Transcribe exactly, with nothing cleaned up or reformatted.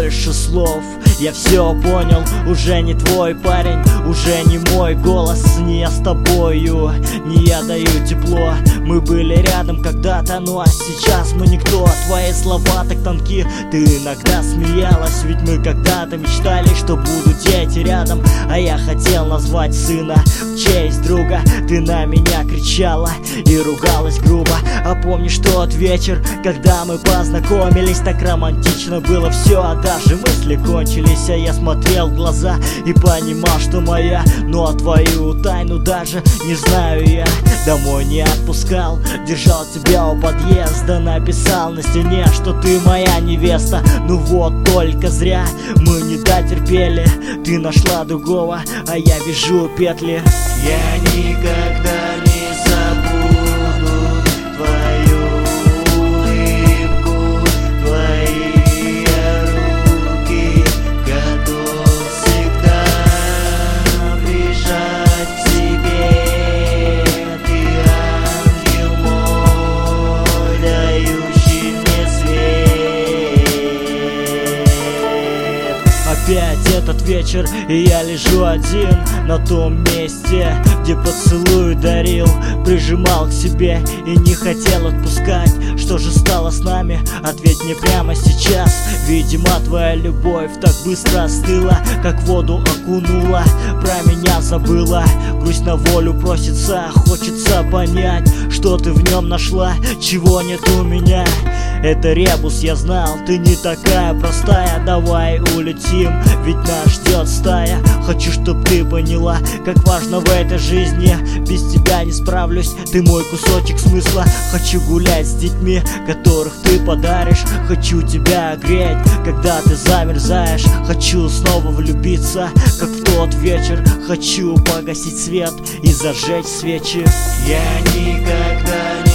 больше слов. Я все понял, уже не твой парень, уже не мой голос. Не я с тобою, не я даю тепло. Мы были рядом когда-то, ну а сейчас мы никто. Твои слова так тонки, ты иногда смеялась. Ведь мы когда-то мечтали, что будут дети рядом. А я хотел назвать сына в честь друга. Ты на меня кричала и ругалась грубо. А помнишь тот вечер, когда мы познакомились? Так романтично было все, а даже мысли кончились. А я смотрел в глаза и понимал, что моя. Ну а твою тайну даже не знаю я. Домой не отпускал, держал тебя у подъезда. Написал на стене, что ты моя невеста. Ну вот только зря мы не дотерпели. Ты нашла другого, а я вяжу петли. Я никогда не забуду твою улыбку, твои руки, готов всегда прижать к себе. Ты ангел мой, дающий мне свет. Опять этот вечер, и я лежу один на том месте, где поцелуй дарил. Прижимал к себе и не хотел отпускать. Что же стало с нами? Ответь мне прямо сейчас. Видимо, твоя любовь так быстро остыла, как воду окунула, про меня забыла. Грусть на волю просится, хочется понять, что ты в нем нашла, чего нет у меня. Это ребус, я знал, ты не такая простая. Давай улетим, ведь нас ждет стая. Хочу, чтоб ты поняла, как важно в этой жизни. Без тебя не справлюсь, ты мой кусочек смысла. Хочу гулять с детьми, которых ты подаришь. Хочу тебя греть, когда ты замерзаешь. Хочу снова влюбиться, как в тот вечер. Хочу погасить свет и зажечь свечи. Я никогда не